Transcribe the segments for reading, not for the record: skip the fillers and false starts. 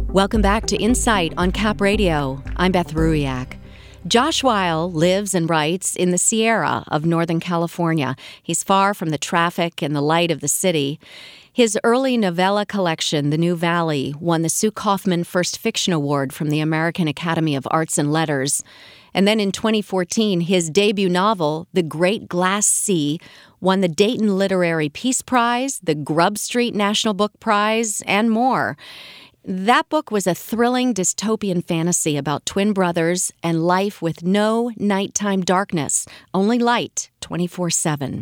Welcome back to Insight on Cap Radio. I'm Beth Ruiak. Josh Weil lives and writes in the Sierra of Northern California. He's far from the traffic and the light of the city. His early novella collection, The New Valley, won the Sue Kaufman First Fiction Award from the American Academy of Arts and Letters. And then in 2014, his debut novel, The Great Glass Sea, won the Dayton Literary Peace Prize, the Grub Street National Book Prize, and more. That book was a thrilling dystopian fantasy about twin brothers and life with no nighttime darkness, only light 24/7.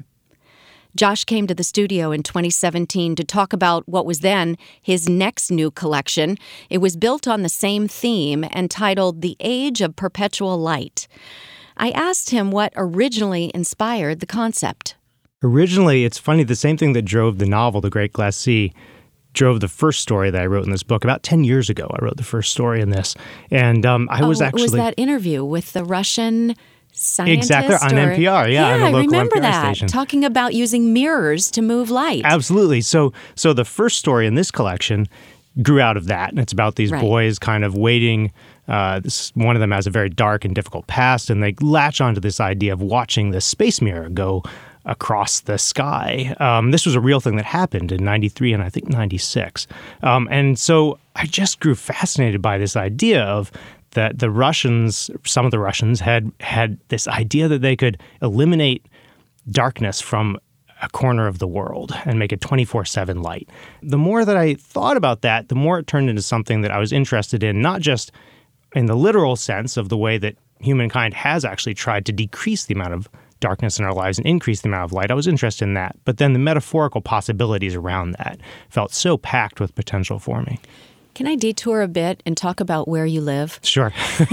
Josh came to the studio in 2017 to talk about what was then his next new collection. It was built on the same theme and titled The Age of Perpetual Light. I asked him what originally inspired the concept. Originally, it's funny, the same thing that drove the novel, The Great Glass Sea, drove the first story that I wrote in this book. About 10 years ago, I wrote the first story in this. And I was actually... was that interview with the Russian scientist? Exactly, on NPR, yeah, on a local I remember NPR that, station. talking about using mirrors to move light. Absolutely. So the first story in this collection grew out of that. And it's about these boys kind of waiting. One of them has a very dark and difficult past, and they latch onto this idea of watching the space mirror go across the sky. This was a real thing that happened in 93 and I think 96. And so I just grew fascinated by this idea of that the Russians, some of the Russians had this idea that they could eliminate darkness from a corner of the world and make it 24/7 light. The more that I thought about that, the more it turned into something that I was interested in, not just in the literal sense of the way that humankind has actually tried to decrease the amount of darkness in our lives and increase the amount of light. I was interested in that. But then the metaphorical possibilities around that felt so packed with potential for me. Can I detour a bit and talk about where you live? Sure.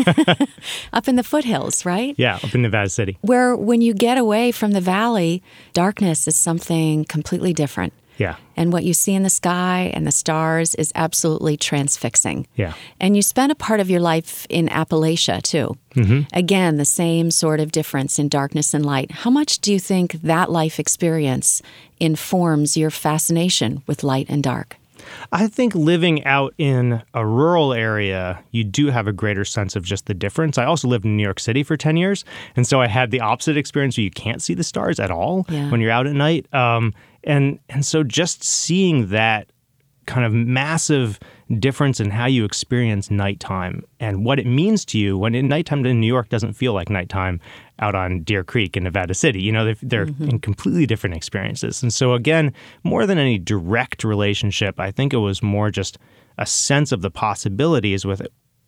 Up in the foothills, right? Yeah, up in Nevada City. Where when you get away from the valley, darkness is something completely different. Yeah. And what you see in the sky and the stars is absolutely transfixing. Yeah. And you spent a part of your life in Appalachia, too. Mm-hmm. Again, the same sort of difference in darkness and light. How much do you think that life experience informs your fascination with light and dark? I think living out in a rural area, you do have a greater sense of just the difference. I also lived in New York City for 10 years, and so I had the opposite experience where you can't see the stars at all when you're out at night. And so just seeing that kind of massive difference in how you experience nighttime and what it means to you when nighttime in New York doesn't feel like nighttime out on Deer Creek in Nevada City. You know, they're in completely different experiences. And so again, more than any direct relationship, I think it was more just a sense of the possibilities with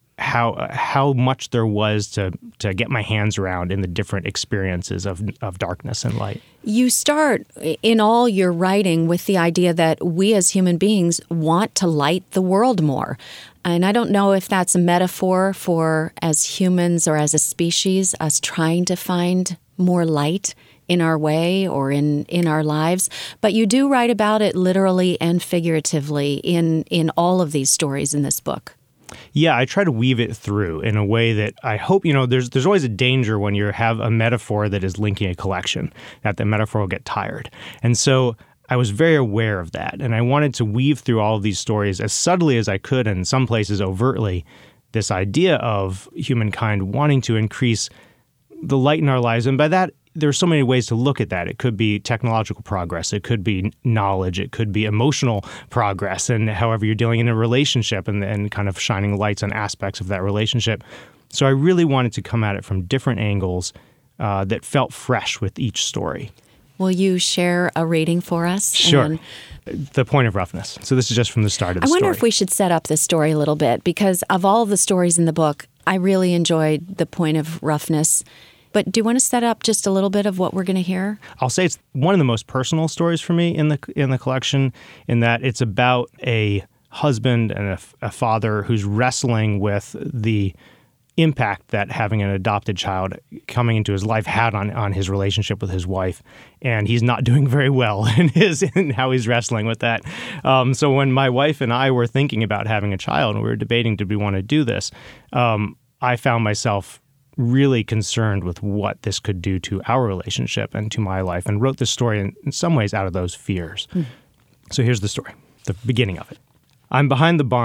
how much there was to get my hands around in the different experiences of darkness and light. You start in all your writing with the idea that we as human beings want to light the world more. And I don't know if that's a metaphor for, as humans or as a species, us trying to find more light in our way or in our lives. But you do write about it literally and figuratively in all of these stories in this book. Yeah, I try to weave it through in a way that I hope, there's always a danger when you have a metaphor that is linking a collection, that the metaphor will get tired. And so I was very aware of that. And I wanted to weave through all of these stories as subtly as I could, and in some places overtly, this idea of humankind wanting to increase the light in our lives. And by that, there's so many ways to look at that. It could be technological progress. It could be knowledge. It could be emotional progress, and however you're dealing in a relationship and kind of shining lights on aspects of that relationship. So I really wanted to come at it from different angles that felt fresh with each story. Will you share a rating for us? Sure. The point of roughness. So this is just from the start of the story. I wonder if we should set up this story a little bit, because of all the stories in the book, I really enjoyed the point of roughness. But do you want to set up just a little bit of what we're going to hear? I'll say it's one of the most personal stories for me in the collection, in that it's about a husband and a father who's wrestling with the impact that having an adopted child coming into his life had on his relationship with his wife. And he's not doing very well in how he's wrestling with that. So when my wife and I were thinking about having a child and we were debating, did we want to do this, I found myself really concerned with what this could do to our relationship and to my life, and wrote this story in some ways out of those fears. So here's the story, the beginning of it. I'm behind the barn,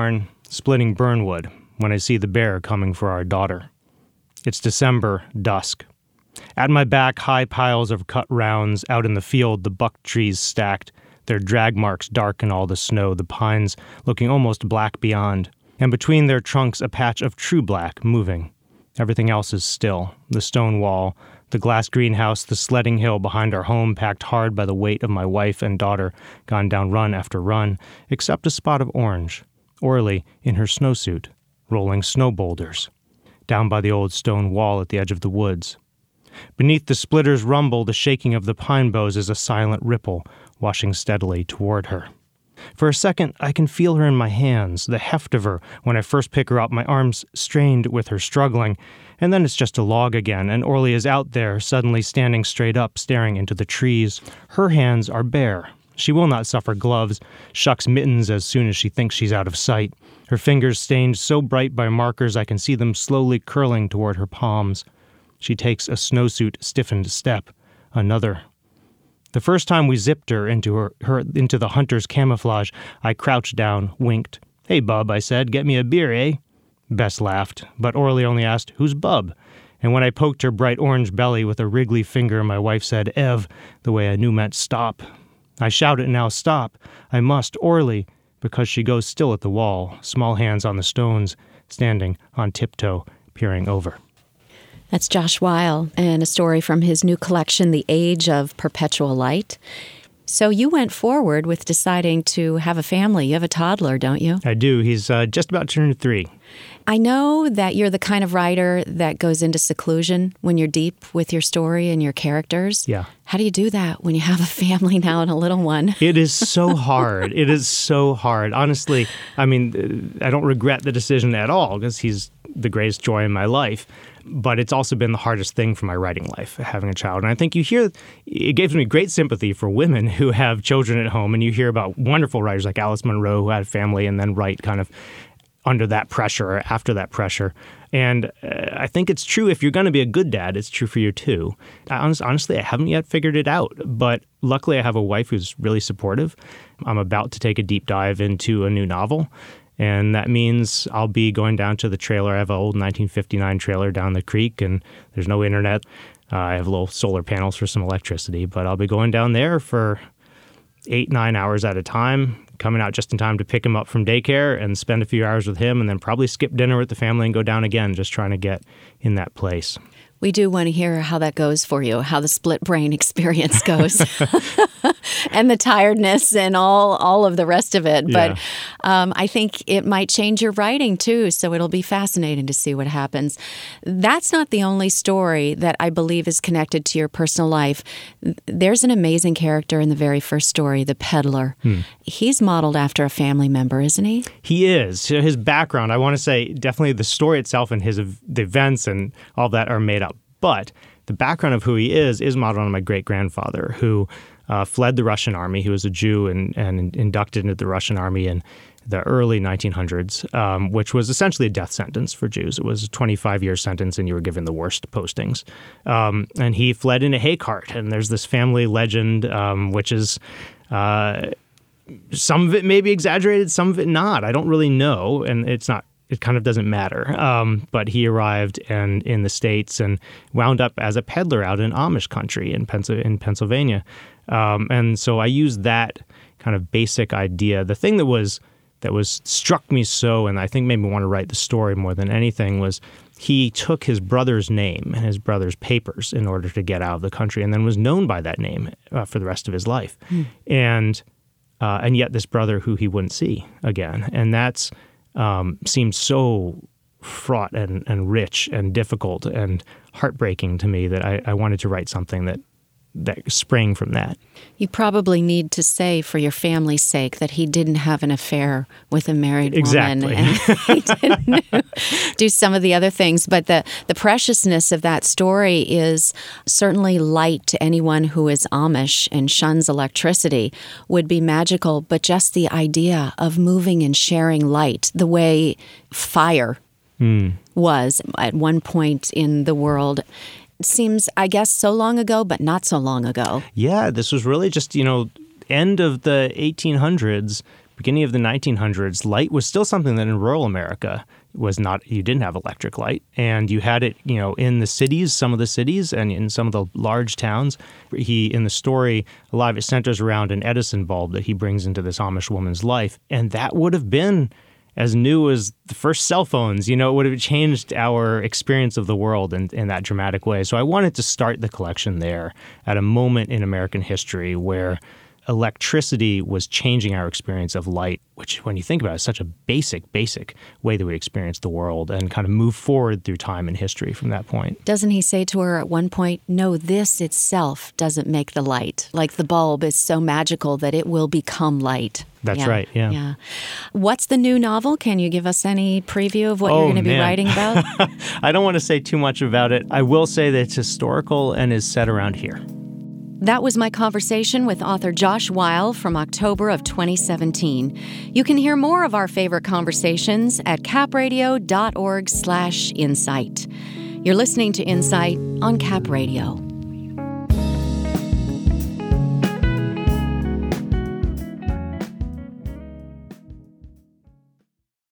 splitting burnwood when I see the bear coming for our daughter. It's December, dusk. At my back, high piles of cut rounds. Out in the field, the buck trees stacked, their drag marks dark in all the snow, the pines looking almost black beyond, and between their trunks a patch of true black moving. Everything else is still. The stone wall, the glass greenhouse, the sledding hill behind our home packed hard by the weight of my wife and daughter, gone down run after run, except a spot of orange. Orly in her snowsuit, rolling snow boulders. Down by the old stone wall at the edge of the woods. Beneath the splitter's rumble, the shaking of the pine boughs is a silent ripple, washing steadily toward her. For a second, I can feel her in my hands, the heft of her when I first pick her up, my arms strained with her struggling, and then it's just a log again, and Orly is out there, suddenly standing straight up, staring into the trees. Her hands are bare. She will not suffer gloves, shucks mittens as soon as she thinks she's out of sight. Her fingers stained so bright by markers I can see them slowly curling toward her palms. She takes a snowsuit stiffened step. Another. The first time we zipped her into the hunter's camouflage, I crouched down, winked. "Hey, Bub," I said, "get me a beer, eh?" Bess laughed, but Orly only asked, "Who's Bub?" And when I poked her bright orange belly with a wriggly finger, my wife said, "Ev," the way I knew meant stop. I shouted, "Now stop. I must, Orly," because she goes still at the wall, small hands on the stones, standing on tiptoe, peering over. That's Josh Weil, and a story from his new collection, The Age of Perpetual Light. So you went forward with deciding to have a family. You have a toddler, don't you? I do. He's just about to turn 3. I know that you're the kind of writer that goes into seclusion when you're deep with your story and your characters. Yeah. How do you do that when you have a family now and a little one? It is so hard. It is so hard. Honestly, I mean, I don't regret the decision at all because he's the greatest joy in my life. But it's also been the hardest thing for my writing life, having a child. And I think it gives me great sympathy for women who have children at home. And you hear about wonderful writers like Alice Munro who had a family and then write kind of under that pressure or after that pressure. And I think it's true if you're going to be a good dad, it's true for you too. Honestly, I haven't yet figured it out. But luckily, I have a wife who's really supportive. I'm about to take a deep dive into a new novel. And that means I'll be going down to the trailer. I have an old 1959 trailer down the creek, and there's no internet. I have little solar panels for some electricity, but I'll be going down there for 8-9 hours at a time, coming out just in time to pick him up from daycare and spend a few hours with him, and then probably skip dinner with the family and go down again, just trying to get in that place. We do want to hear how that goes for you, how the split brain experience goes, and the tiredness and all of the rest of it. But I think it might change your writing too, so it'll be fascinating to see what happens. That's not the only story that I believe is connected to your personal life. There's an amazing character in the very first story, the peddler. He's modeled after a family member, isn't he? He is. His background, I want to say, definitely the story itself and the events and all that are made up. But the background of who he is modeled on my great-grandfather, who fled the Russian army. He was a Jew and inducted into the Russian army in the early 1900s, which was essentially a death sentence for Jews. It was a 25-year sentence, and you were given the worst postings. And he fled in a hay cart. And there's this family legend, which is some of it may be exaggerated, some of it not. I don't really know, and it kind of doesn't matter. But he arrived in the States and wound up as a peddler out in Amish country in Pennsylvania. And so I used that kind of basic idea. The thing that was struck me so, and I think made me want to write the story more than anything, was he took his brother's name and his brother's papers in order to get out of the country, and then was known by that name for the rest of his life. And yet this brother who he wouldn't see again. And that's seemed so fraught and rich and difficult and heartbreaking to me that I wanted to write something that sprang from that. You probably need to say, for your family's sake, that he didn't have an affair with a married woman. Exactly. And he didn't do some of the other things. But the preciousness of that story is certainly light to anyone who is Amish and shuns electricity would be magical. But just the idea of moving and sharing light, the way fire was at one point in the world, seems, I guess, so long ago, but not so long ago. Yeah, this was really just, end of the 1800s. beginning of the 1900s, light was still something that in rural America was not, you didn't have electric light. And you had it, in the cities, some of the cities, and in some of the large towns. In the story, a lot of it centers around an Edison bulb that he brings into this Amish woman's life. And that would have been as new as the first cell phones. It would have changed our experience of the world in that dramatic way. So I wanted to start the collection there at a moment in American history where electricity was changing our experience of light, which, when you think about it, is such a basic way that we experience the world, and kind of move forward through time and history from that point. Doesn't he say to her at one point, no, this itself doesn't make the light. Like the bulb is so magical that it will become light. That's right, yeah. What's the new novel? Can you give us any preview of what you're going to be writing about? I don't want to say too much about it. I will say that it's historical and is set around here. That was my conversation with author Josh Weil from October of 2017. You can hear more of our favorite conversations at capradio.org/insight. You're listening to Insight on Cap Radio.